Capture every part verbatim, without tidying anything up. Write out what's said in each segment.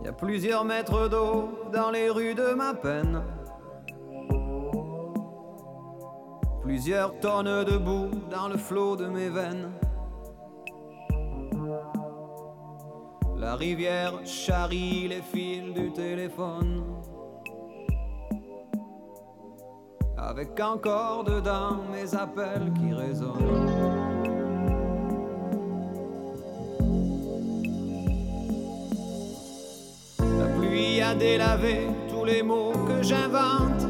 Y a plusieurs mètres d'eau dans les rues de ma peine. Plusieurs tonnes de boue dans le flot de mes veines. La rivière charrie les fils du téléphone, avec encore dedans mes appels qui résonnent. La pluie a délavé tous les mots que j'invente.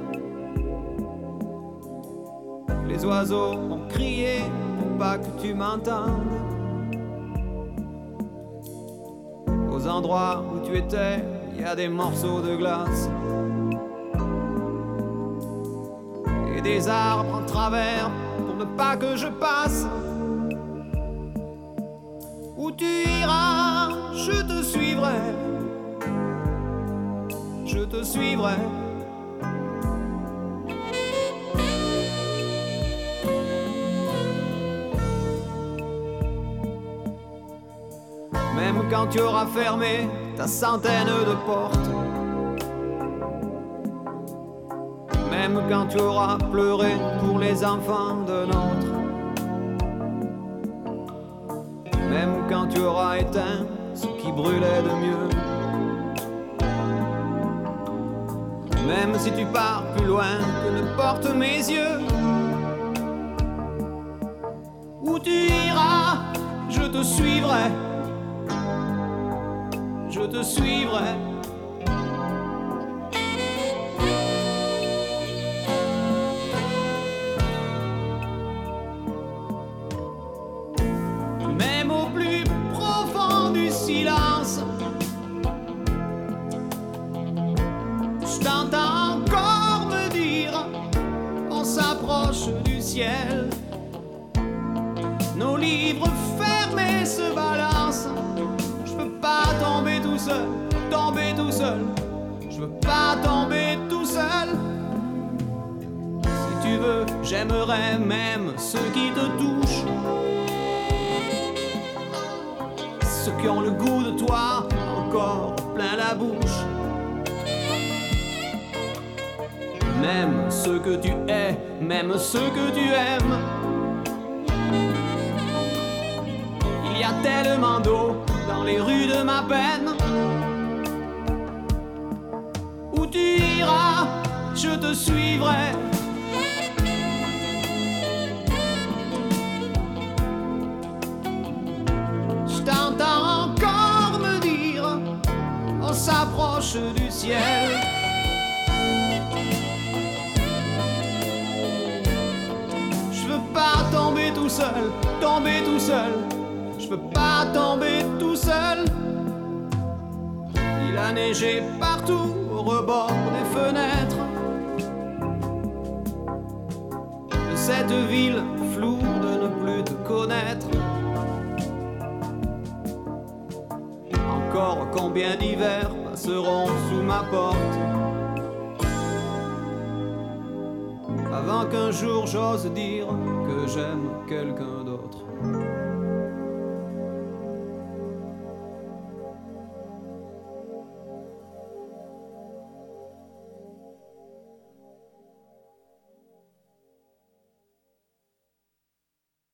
Les oiseaux ont crié pour pas que tu m'entendes. Aux endroits où tu étais, il y a des morceaux de glace et des arbres en travers pour ne pas que je passe. Où tu iras, je te suivrai, je te suivrai. Même quand tu auras fermé ta centaine de portes, même quand tu auras pleuré pour les enfants de nôtre, même quand tu auras éteint ce qui brûlait de mieux, même si tu pars plus loin que ne portent mes yeux, où tu iras, je te suivrai. Je te suivrai. Même au plus profond du silence, je t'entends encore me dire, on s'approche du ciel. Nos livres fermés se balancent. Je veux pas tomber tout seul, tomber tout seul. Je veux pas tomber tout seul. Si tu veux, j'aimerais même ceux qui te touchent, ceux qui ont le goût de toi encore plein la bouche. Même ceux que tu hais, même ceux que tu aimes. Il y a tellement d'eau dans les rues de ma peine. Où tu iras, je te suivrai. Je t'entends encore me dire, on s'approche du ciel. Je veux pas tomber tout seul, tomber tout seul. Je veux pas tomber tout seul. Il a neigé partout au rebord des fenêtres de cette ville floue de ne plus te connaître. Encore combien d'hivers passeront sous ma porte avant qu'un jour j'ose dire que j'aime quelqu'un d'autre.